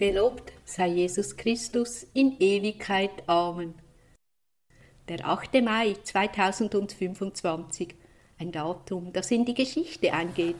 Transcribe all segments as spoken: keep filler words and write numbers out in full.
Gelobt sei Jesus Christus in Ewigkeit. Amen. Der achte Mai zweitausendfünfundzwanzig, ein Datum, das in die Geschichte eingeht.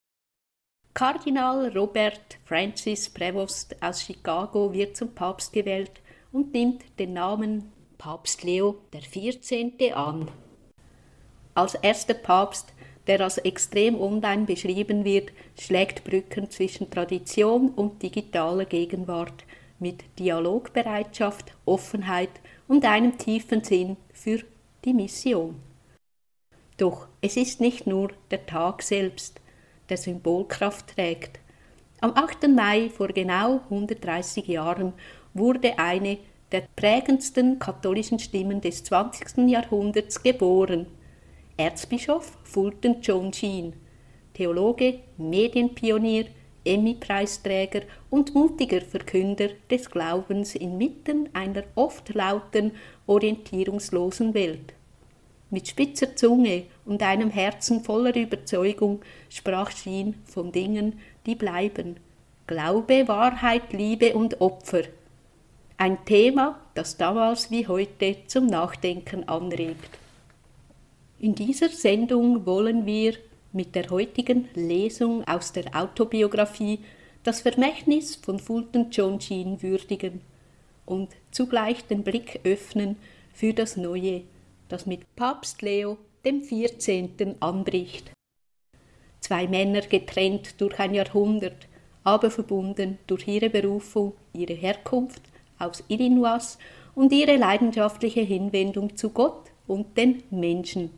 Kardinal Robert Francis Prevost aus Chicago wird zum Papst gewählt und nimmt den Namen Papst Leo der vierzehnte an. Als erster Papst, der als extrem online beschrieben wird, schlägt Brücken zwischen Tradition und digitaler Gegenwart mit Dialogbereitschaft, Offenheit und einem tiefen Sinn für die Mission. Doch es ist nicht nur der Tag selbst, der Symbolkraft trägt. Am achten Mai vor genau hundertdreißig Jahren wurde eine der prägendsten katholischen Stimmen des zwanzigsten Jahrhunderts geboren. Erzbischof Fulton John Sheen, Theologe, Medienpionier, Emmy-Preisträger und mutiger Verkünder des Glaubens inmitten einer oft lauten, orientierungslosen Welt. Mit spitzer Zunge und einem Herzen voller Überzeugung sprach Sheen von Dingen, die bleiben. Glaube, Wahrheit, Liebe und Opfer. Ein Thema, das damals wie heute zum Nachdenken anregt. In dieser Sendung wollen wir mit der heutigen Lesung aus der Autobiografie das Vermächtnis von Fulton John Sheen würdigen und zugleich den Blick öffnen für das Neue, das mit Papst Leo dem vierzehnten anbricht. Zwei Männer getrennt durch ein Jahrhundert, aber verbunden durch ihre Berufung, ihre Herkunft aus Illinois und ihre leidenschaftliche Hinwendung zu Gott und den Menschen.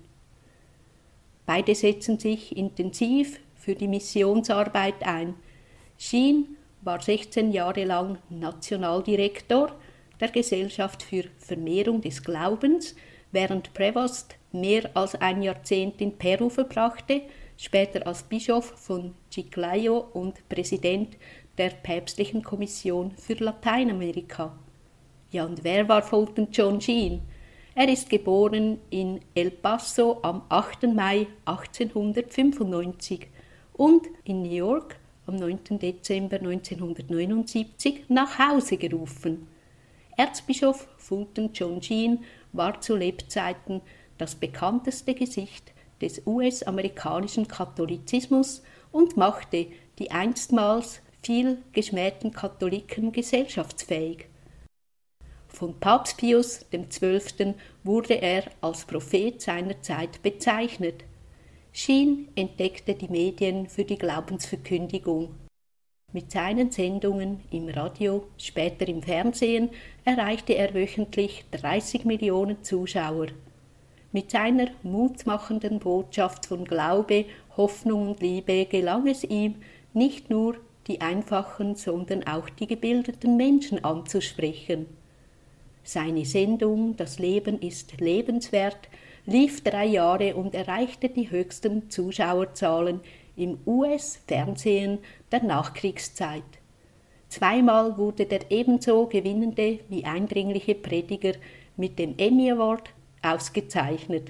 Beide setzen sich intensiv für die Missionsarbeit ein. Sheen war sechzehn Jahre lang Nationaldirektor der Gesellschaft für Vermehrung des Glaubens, während Prevost mehr als ein Jahrzehnt in Peru verbrachte, später als Bischof von Chiclayo und Präsident der Päpstlichen Kommission für Lateinamerika. Ja, und wer war Fulton John Sheen? Er ist geboren in El Paso am achten Mai achtzehnhundertfünfundneunzig und in New York am neunten Dezember neunzehnhundertneunundsiebzig nach Hause gerufen. Erzbischof Fulton John Sheen war zu Lebzeiten das bekannteste Gesicht des U S-amerikanischen Katholizismus und machte die einstmals viel geschmähten Katholiken gesellschaftsfähig. Von Papst Pius der Zwölfte wurde er als Prophet seiner Zeit bezeichnet. Sheen entdeckte die Medien für die Glaubensverkündigung. Mit seinen Sendungen im Radio, später im Fernsehen, erreichte er wöchentlich dreißig Millionen Zuschauer. Mit seiner mutmachenden Botschaft von Glaube, Hoffnung und Liebe gelang es ihm, nicht nur die einfachen, sondern auch die gebildeten Menschen anzusprechen. Seine Sendung »Das Leben ist lebenswert« lief drei Jahre und erreichte die höchsten Zuschauerzahlen im U S-Fernsehen der Nachkriegszeit. Zweimal wurde der ebenso gewinnende wie eindringliche Prediger mit dem Emmy Award ausgezeichnet.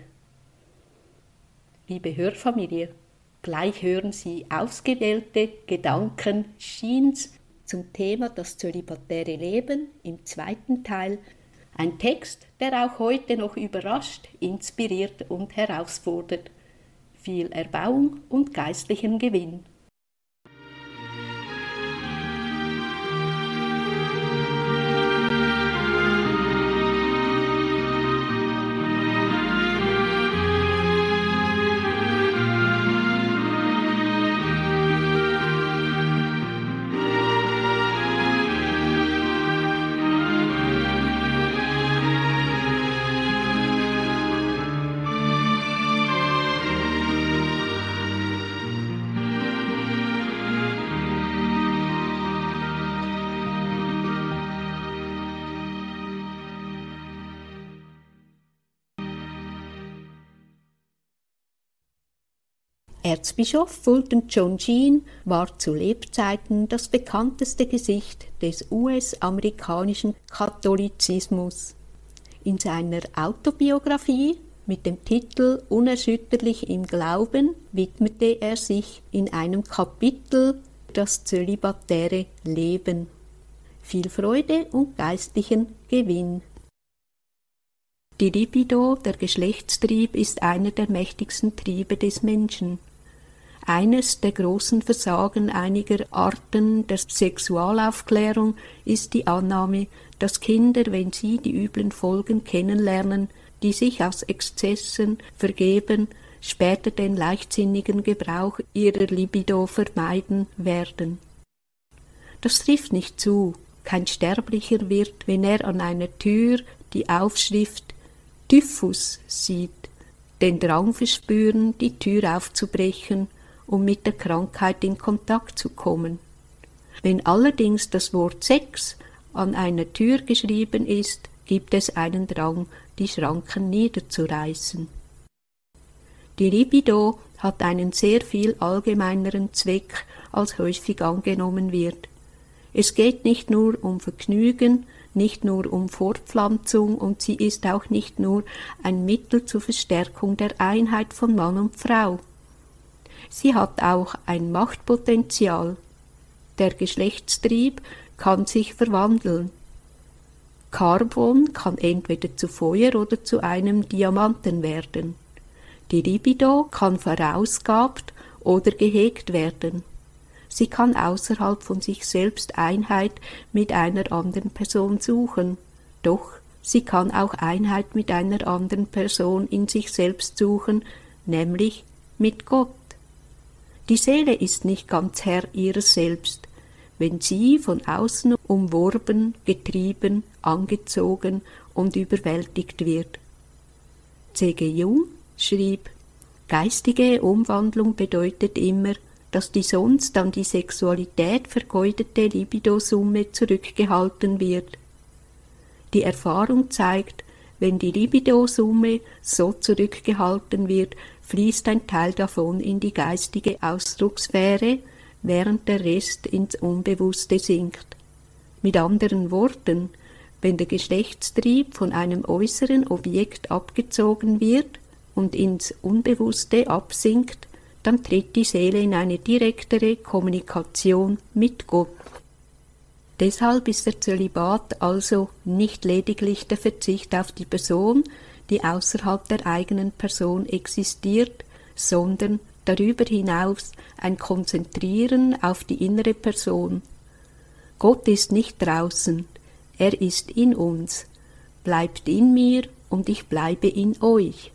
Liebe Hörfamilie, gleich hören Sie ausgewählte Gedanken Sheens zum Thema das zölibatäre Leben im zweiten Teil. Ein Text, der auch heute noch überrascht, inspiriert und herausfordert. Viel Erbauung und geistlichen Gewinn. Erzbischof Fulton John Sheen war zu Lebzeiten das bekannteste Gesicht des U S-amerikanischen Katholizismus. In seiner Autobiografie mit dem Titel »Unerschütterlich im Glauben« widmete er sich in einem Kapitel das zölibatäre Leben. viel Freude und geistlichen Gewinn. Die Libido, der Geschlechtstrieb, ist einer der mächtigsten Triebe des Menschen. Eines der großen Versagen einiger Arten der Sexualaufklärung ist die Annahme, dass Kinder, wenn sie die üblen Folgen kennenlernen, die sich aus Exzessen vergeben, später den leichtsinnigen Gebrauch ihrer Libido vermeiden werden. Das trifft nicht zu. Kein Sterblicher wird, wenn er an einer Tür die Aufschrift Typhus sieht, den Drang verspüren, die Tür aufzubrechen, um mit der Krankheit in Kontakt zu kommen. Wenn allerdings das Wort Sex an einer Tür geschrieben ist, gibt es einen Drang, die Schranken niederzureißen. Die Libido hat einen sehr viel allgemeineren Zweck, als häufig angenommen wird. Es geht nicht nur um Vergnügen, nicht nur um Fortpflanzung und sie ist auch nicht nur ein Mittel zur Verstärkung der Einheit von Mann und Frau. Sie hat auch ein Machtpotenzial. Der Geschlechtstrieb kann sich verwandeln. Carbon kann entweder zu Feuer oder zu einem Diamanten werden. Die Libido kann verausgabt oder gehegt werden. Sie kann außerhalb von sich selbst Einheit mit einer anderen Person suchen, doch sie kann auch Einheit mit einer anderen Person in sich selbst suchen, nämlich mit Gott. Die Seele ist nicht ganz Herr ihrer selbst, wenn sie von außen umworben, getrieben, angezogen und überwältigt wird. C G Jung schrieb, geistige Umwandlung bedeutet immer, dass die sonst an die Sexualität vergeudete Libidosumme zurückgehalten wird. Die Erfahrung zeigt, wenn die Libidosumme so zurückgehalten wird, fließt ein Teil davon in die geistige Ausdruckssphäre, während der Rest ins Unbewusste sinkt. Mit anderen Worten, wenn der Geschlechtstrieb von einem äußeren Objekt abgezogen wird und ins Unbewusste absinkt, dann tritt die Seele in eine direktere Kommunikation mit Gott. Deshalb ist der Zölibat also nicht lediglich der Verzicht auf die Person, die außerhalb der eigenen Person existiert, sondern darüber hinaus ein Konzentrieren auf die innere Person. Gott ist nicht draußen, er ist in uns. Bleibt in mir und ich bleibe in euch.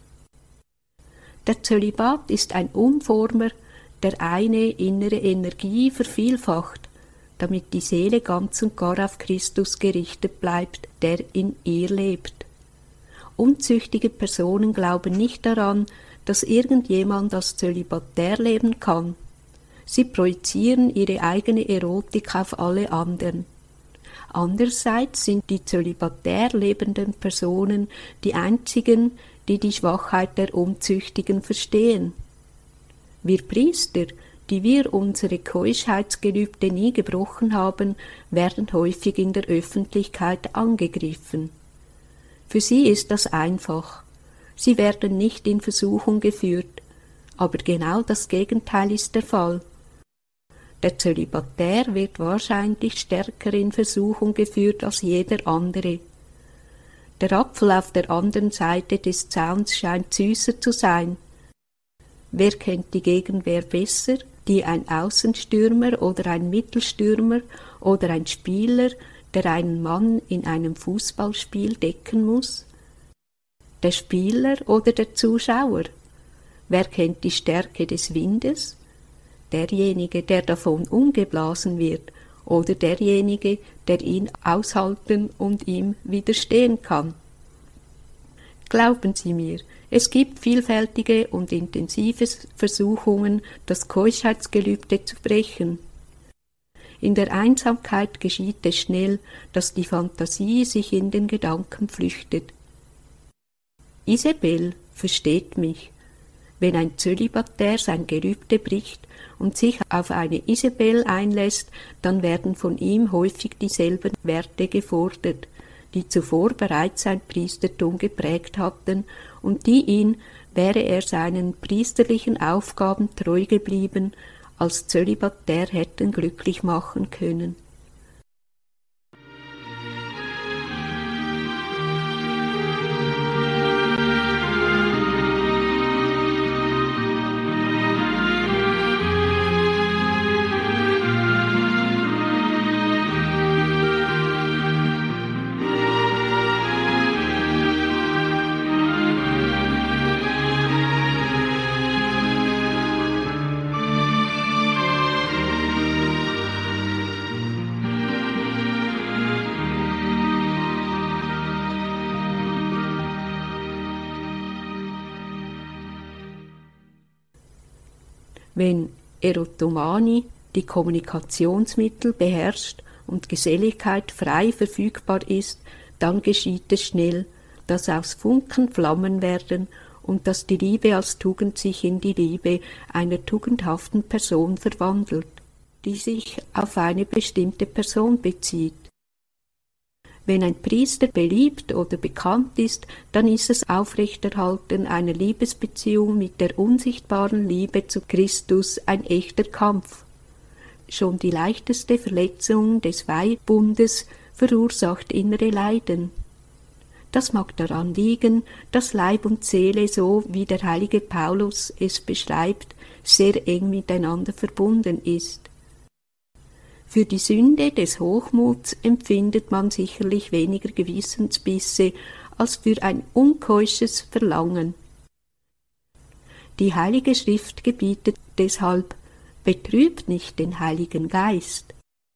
Der Zölibat ist ein Umformer, der eine innere Energie vervielfacht, damit die Seele ganz und gar auf Christus gerichtet bleibt, der in ihr lebt. Unzüchtige Personen glauben nicht daran, dass irgendjemand als Zölibatär leben kann. Sie projizieren ihre eigene Erotik auf alle anderen. Andererseits sind die zölibatär lebenden Personen die einzigen, die die Schwachheit der Unzüchtigen verstehen. Wir Priester, die wir unsere Keuschheitsgelübde nie gebrochen haben, werden häufig in der Öffentlichkeit angegriffen. Für sie ist das einfach. Sie werden nicht in Versuchung geführt, aber genau das Gegenteil ist der Fall. Der Zölibatär wird wahrscheinlich stärker in Versuchung geführt als jeder andere. Der Apfel auf der anderen Seite des Zauns scheint süßer zu sein. Wer kennt die Gegenwehr besser, die ein Außenstürmer oder ein Mittelstürmer oder ein Spieler, der einen Mann in einem Fußballspiel decken muss? Der Spieler oder der Zuschauer? Wer kennt die Stärke des Windes? Derjenige, der davon umgeblasen wird, oder derjenige, der ihn aushalten und ihm widerstehen kann. Glauben Sie mir, es gibt vielfältige und intensive Versuchungen, das Keuschheitsgelübde zu brechen. In der Einsamkeit geschieht es schnell, dass die Fantasie sich in den Gedanken flüchtet. Isabel versteht mich. Wenn ein Zölibatär sein Gelübde bricht und sich auf eine Isabel einlässt, dann werden von ihm häufig dieselben Werte gefordert, die zuvor bereits sein Priestertum geprägt hatten und die ihn, wäre er seinen priesterlichen Aufgaben treu geblieben, als Zölibatär hätten glücklich machen können. Wenn Erotomanie die Kommunikationsmittel beherrscht und Geselligkeit frei verfügbar ist, dann geschieht es schnell, dass aus Funken Flammen werden und dass die Liebe als Tugend sich in die Liebe einer tugendhaften Person verwandelt, die sich auf eine bestimmte Person bezieht. Wenn ein Priester beliebt oder bekannt ist, dann ist das Aufrechterhalten einer Liebesbeziehung mit der unsichtbaren Liebe zu Christus ein echter Kampf. Schon die leichteste Verletzung des Weihbundes verursacht innere Leiden. Das mag daran liegen, dass Leib und Seele, so wie der heilige Paulus es beschreibt, sehr eng miteinander verbunden ist. Für die Sünde des Hochmuts empfindet man sicherlich weniger Gewissensbisse als für ein unkeusches Verlangen. Die Heilige Schrift gebietet deshalb: Betrübt nicht den Heiligen Geist.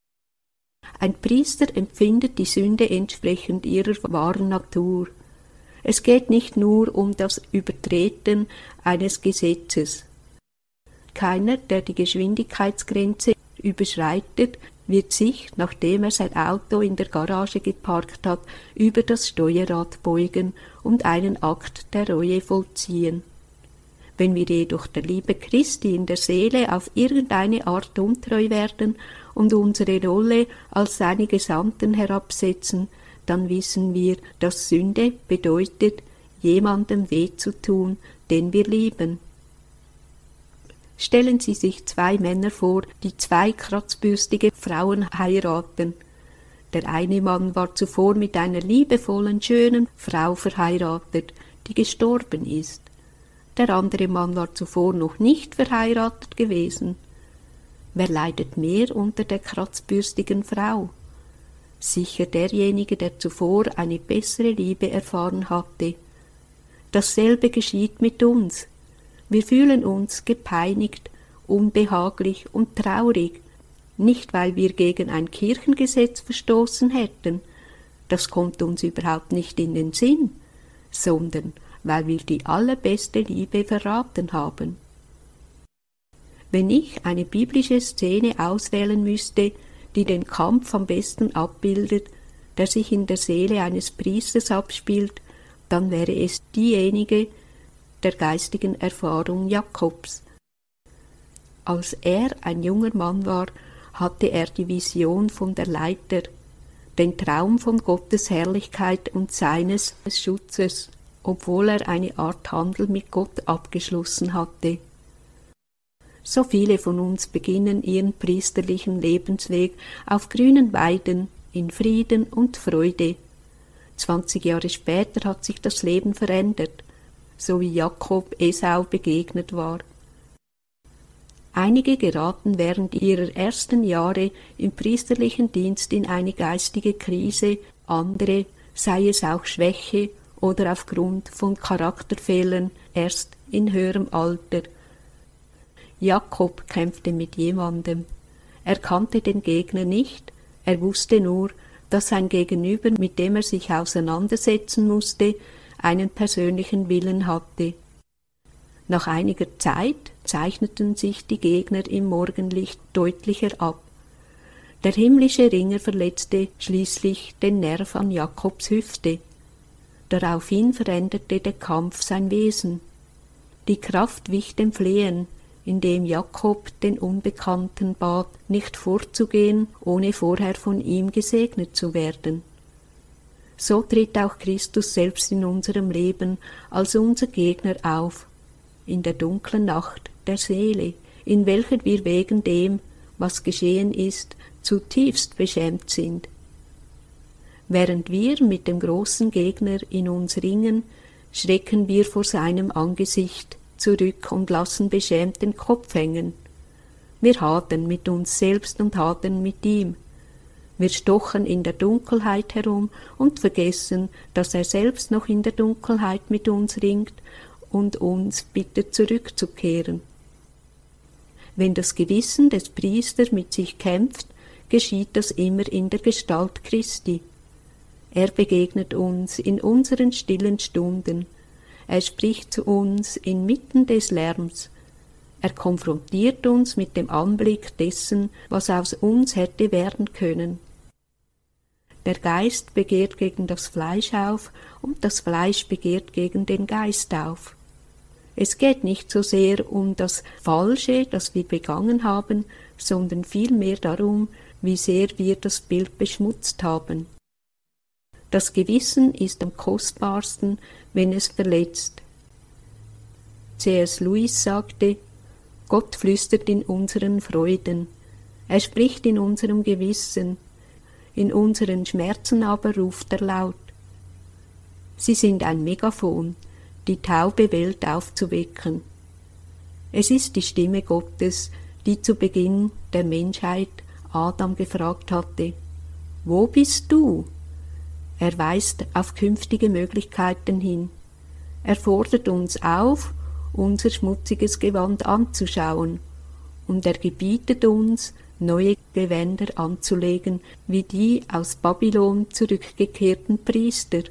Ein Priester empfindet die Sünde entsprechend ihrer wahren Natur. Es geht nicht nur um das Übertreten eines Gesetzes. Keiner, der die Geschwindigkeitsgrenze überschreitet, wird sich, nachdem er sein Auto in der Garage geparkt hat, über das Steuerrad beugen und einen Akt der Reue vollziehen. Wenn wir jedoch der Liebe Christi in der Seele auf irgendeine Art untreu werden und unsere Rolle als seine Gesandten herabsetzen, dann wissen wir, dass Sünde bedeutet, jemandem weh zu tun, den wir lieben. Stellen Sie sich zwei Männer vor, die zwei kratzbürstige Frauen heiraten. Der eine Mann war zuvor mit einer liebevollen, schönen Frau verheiratet, die gestorben ist. Der andere Mann war zuvor noch nicht verheiratet gewesen. Wer leidet mehr unter der kratzbürstigen Frau? Sicher derjenige, der zuvor eine bessere Liebe erfahren hatte. Dasselbe geschieht mit uns. Wir fühlen uns gepeinigt, unbehaglich und traurig, nicht weil wir gegen ein Kirchengesetz verstoßen hätten, das kommt uns überhaupt nicht in den Sinn, sondern weil wir die allerbeste Liebe verraten haben. Wenn ich eine biblische Szene auswählen müsste, die den Kampf am besten abbildet, der sich in der Seele eines Priesters abspielt, dann wäre es diejenige der geistigen Erfahrung Jakobs. Als er ein junger Mann war, hatte er die Vision von der Leiter, den Traum von Gottes Herrlichkeit und seines Schutzes, obwohl er eine Art Handel mit Gott abgeschlossen hatte. So viele von uns beginnen ihren priesterlichen Lebensweg auf grünen Weiden, in Frieden und Freude. Zwanzig Jahre später hat sich das Leben verändert, so wie Jakob Esau begegnet war. Einige geraten während ihrer ersten Jahre im priesterlichen Dienst in eine geistige Krise, andere, sei es auch Schwäche oder aufgrund von Charakterfehlern, erst in höherem Alter. Jakob kämpfte mit jemandem. Er kannte den Gegner nicht, er wusste nur, dass sein Gegenüber, mit dem er sich auseinandersetzen musste, einen persönlichen Willen hatte. Nach einiger Zeit zeichneten sich die Gegner im Morgenlicht deutlicher ab. Der himmlische Ringer verletzte schließlich den Nerv an Jakobs Hüfte. Daraufhin veränderte der Kampf sein Wesen. Die Kraft wich dem Flehen, indem Jakob den Unbekannten bat, nicht vorzugehen, ohne vorher von ihm gesegnet zu werden. So tritt auch Christus selbst in unserem Leben als unser Gegner auf, in der dunklen Nacht der Seele, in welcher wir wegen dem, was geschehen ist, zutiefst beschämt sind. Während wir mit dem großen Gegner in uns ringen, schrecken wir vor seinem Angesicht zurück und lassen beschämt den Kopf hängen. Wir hadern mit uns selbst und hadern mit ihm. Wir stochen in der Dunkelheit herum und vergessen, dass er selbst noch in der Dunkelheit mit uns ringt und uns bittet, zurückzukehren. Wenn das Gewissen des Priesters mit sich kämpft, geschieht das immer in der Gestalt Christi. Er begegnet uns in unseren stillen Stunden. Er spricht zu uns inmitten des Lärms. Er konfrontiert uns mit dem Anblick dessen, was aus uns hätte werden können. Der Geist begehrt gegen das Fleisch auf und das Fleisch begehrt gegen den Geist auf. Es geht nicht so sehr um das Falsche, das wir begangen haben, sondern vielmehr darum, wie sehr wir das Bild beschmutzt haben. Das Gewissen ist am kostbarsten, wenn es verletzt. C S Lewis sagte, Gott flüstert in unseren Freuden, er spricht in unserem Gewissen, in unseren Schmerzen aber ruft er laut. Sie sind ein Megafon, die taube Welt aufzuwecken. Es ist die Stimme Gottes, die zu Beginn der Menschheit Adam gefragt hatte, »Wo bist du?« Er weist auf künftige Möglichkeiten hin. Er fordert uns auf, unser schmutziges Gewand anzuschauen, und er gebietet uns, neue Gewänder anzulegen, wie die aus Babylon zurückgekehrten Priester.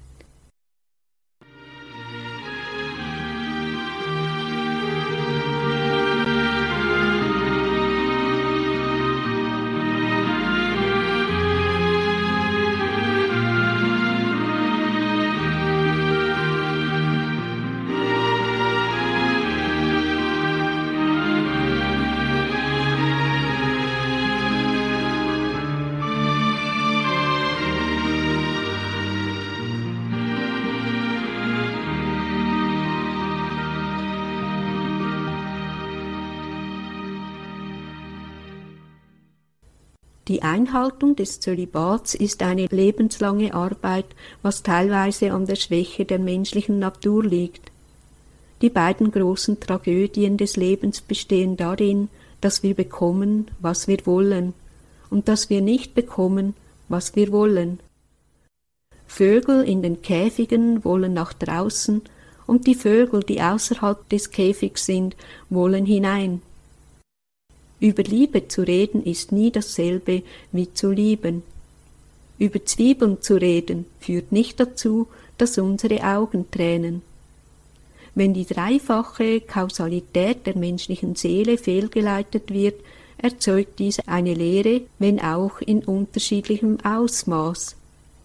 Die Einhaltung des Zölibats ist eine lebenslange Arbeit, was teilweise an der Schwäche der menschlichen Natur liegt. Die beiden großen Tragödien des Lebens bestehen darin, dass wir bekommen, was wir wollen, und dass wir nicht bekommen, was wir wollen. Vögel in den Käfigen wollen nach draußen, und die Vögel, die außerhalb des Käfigs sind, wollen hinein. Über Liebe zu reden ist nie dasselbe wie zu lieben. Über Zwiebeln zu reden führt nicht dazu, dass unsere Augen tränen. Wenn die dreifache Kausalität der menschlichen Seele fehlgeleitet wird, erzeugt dies eine Leere, wenn auch in unterschiedlichem Ausmaß.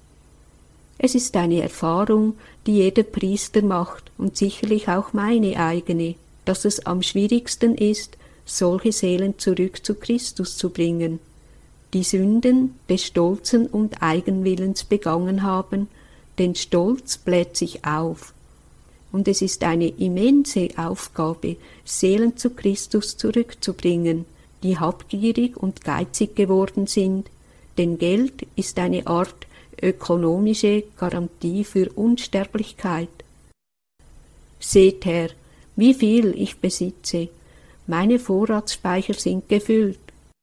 Es ist eine Erfahrung, die jeder Priester macht und sicherlich auch meine eigene, dass es am schwierigsten ist, solche Seelen zurück zu Christus zu bringen, die Sünden des Stolzen und Eigenwillens begangen haben, denn Stolz bläht sich auf. Und es ist eine immense Aufgabe, Seelen zu Christus zurückzubringen, die habgierig und geizig geworden sind, denn Geld ist eine Art ökonomische Garantie für Unsterblichkeit. Seht her, wie viel ich besitze, meine Vorratsspeicher sind gefüllt.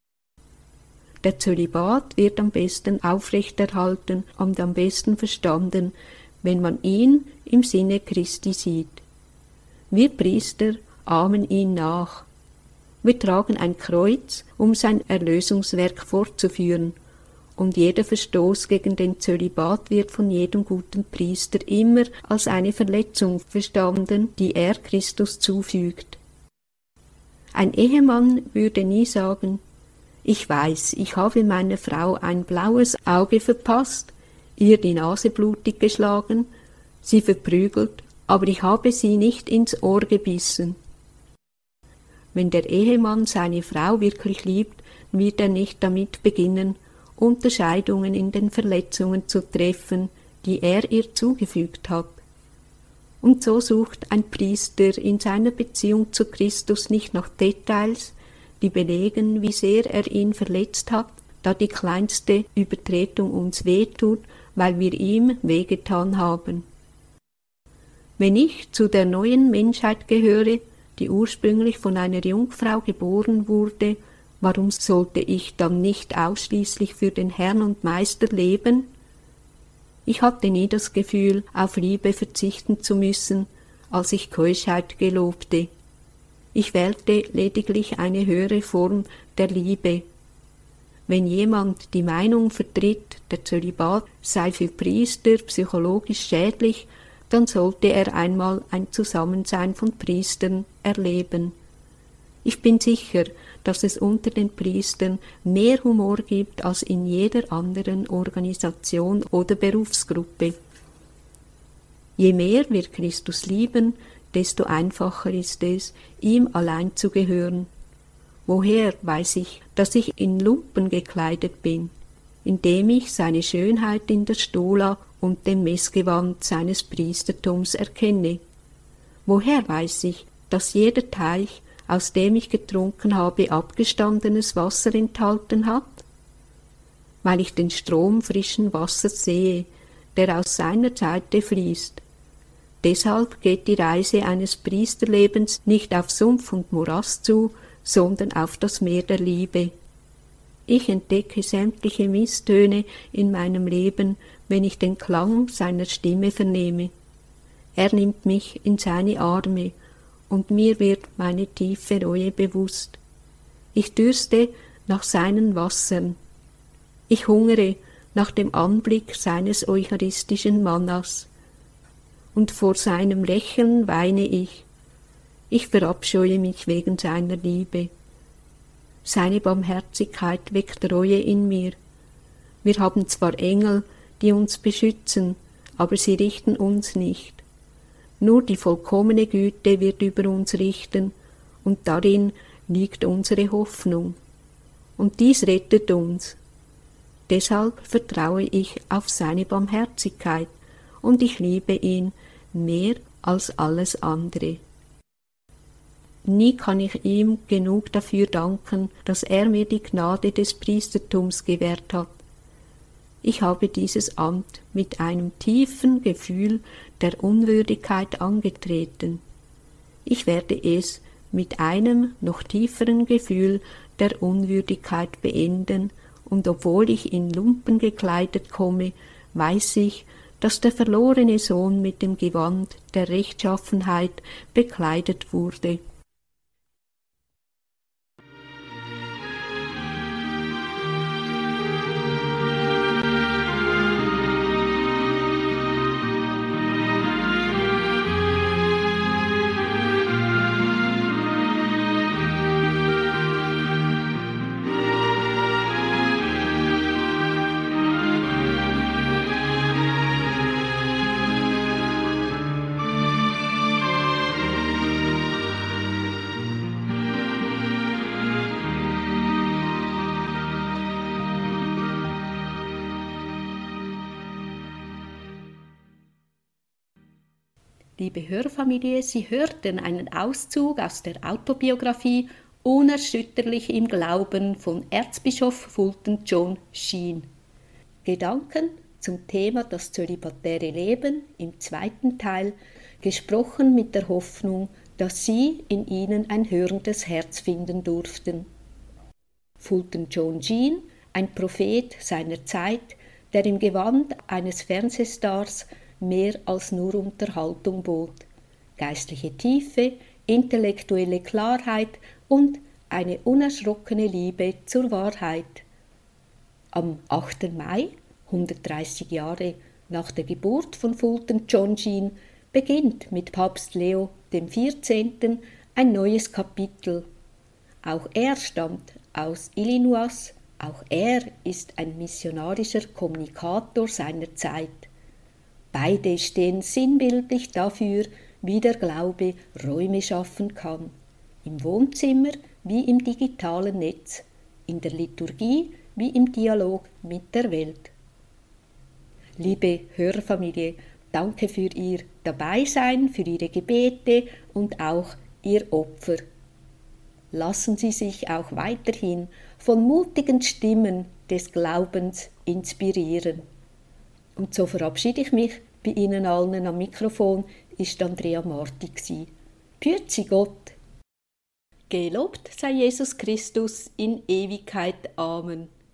Der Zölibat wird am besten aufrechterhalten und am besten verstanden, wenn man ihn im Sinne Christi sieht. Wir Priester ahmen ihn nach. Wir tragen ein Kreuz, um sein Erlösungswerk fortzuführen, und jeder Verstoß gegen den Zölibat wird von jedem guten Priester immer als eine Verletzung verstanden, die er Christus zufügt. Ein Ehemann würde nie sagen, ich weiß, ich habe meiner Frau ein blaues Auge verpasst, ihr die Nase blutig geschlagen, sie verprügelt, aber ich habe sie nicht ins Ohr gebissen. Wenn der Ehemann seine Frau wirklich liebt, wird er nicht damit beginnen, Unterscheidungen in den Verletzungen zu treffen, die er ihr zugefügt hat. Und so sucht ein Priester in seiner Beziehung zu Christus nicht nach Details, die belegen, wie sehr er ihn verletzt hat, da die kleinste Übertretung uns wehtut, weil wir ihm wehgetan haben. Wenn ich zu der neuen Menschheit gehöre, die ursprünglich von einer Jungfrau geboren wurde, warum sollte ich dann nicht ausschließlich für den Herrn und Meister leben? Ich hatte nie das Gefühl, auf Liebe verzichten zu müssen, als ich Keuschheit gelobte. Ich wählte lediglich eine höhere Form der Liebe. Wenn jemand die Meinung vertritt, der Zölibat sei für Priester psychologisch schädlich, dann sollte er einmal ein Zusammensein von Priestern erleben. Ich bin sicher, dass es unter den Priestern mehr Humor gibt als in jeder anderen Organisation oder Berufsgruppe. Je mehr wir Christus lieben, desto einfacher ist es, ihm allein zu gehören. Woher weiß ich, dass ich in Lumpen gekleidet bin? Indem ich seine Schönheit in der Stola und dem Messgewand seines Priestertums erkenne. Woher weiß ich, dass jeder Teich, aus dem ich getrunken habe, abgestandenes Wasser enthalten hat? Weil ich den Strom frischen Wassers sehe, der aus seiner Seite fließt. Deshalb geht die Reise eines Priesterlebens nicht auf Sumpf und Morast zu, sondern auf das Meer der Liebe. Ich entdecke sämtliche Misstöne in meinem Leben, wenn ich den Klang seiner Stimme vernehme. Er nimmt mich in seine Arme, und mir wird meine tiefe Reue bewusst. Ich dürste nach seinen Wassern. Ich hungere nach dem Anblick seines eucharistischen Mannas. Und vor seinem Lächeln weine ich. Ich verabscheue mich wegen seiner Liebe. Seine Barmherzigkeit weckt Reue in mir. Wir haben zwar Engel, die uns beschützen, aber sie richten uns nicht. Nur die vollkommene Güte wird über uns richten, und darin liegt unsere Hoffnung. Und dies rettet uns. Deshalb vertraue ich auf seine Barmherzigkeit, und ich liebe ihn mehr als alles andere. Nie kann ich ihm genug dafür danken, dass er mir die Gnade des Priestertums gewährt hat. Ich habe dieses Amt mit einem tiefen Gefühl der Unwürdigkeit angetreten. Ich werde es mit einem noch tieferen Gefühl der Unwürdigkeit beenden, und obwohl ich in Lumpen gekleidet komme, weiß ich, dass der verlorene Sohn mit dem Gewand der Rechtschaffenheit bekleidet wurde. Liebe Hörfamilie, Sie hörten einen Auszug aus der Autobiografie Unerschütterlich im Glauben von Erzbischof Fulton John Sheen. Gedanken zum Thema das zölibatäre Leben im zweiten Teil, gesprochen mit der Hoffnung, dass Sie in ihnen ein hörendes Herz finden durften. Fulton John Sheen, ein Prophet seiner Zeit, der im Gewand eines Fernsehstars mehr als nur Unterhaltung bot, geistliche Tiefe, intellektuelle Klarheit und eine unerschrockene Liebe zur Wahrheit. Am achten Mai, hundertdreißig Jahre nach der Geburt von Fulton John Sheen, beginnt mit Papst Leo dem vierzehnten ein neues Kapitel. Auch er stammt aus Illinois, auch er ist ein missionarischer Kommunikator seiner Zeit. Beide stehen sinnbildlich dafür, wie der Glaube Räume schaffen kann, im Wohnzimmer wie im digitalen Netz, in der Liturgie wie im Dialog mit der Welt. Liebe Hörfamilie, danke für Ihr Dabeisein, für Ihre Gebete und auch Ihr Opfer. Lassen Sie sich auch weiterhin von mutigen Stimmen des Glaubens inspirieren. Und so verabschiede ich mich bei Ihnen allen. Am Mikrofon ist Andrea Marti gsi. Püezi Gott. Gelobt sei Jesus Christus in Ewigkeit. Amen.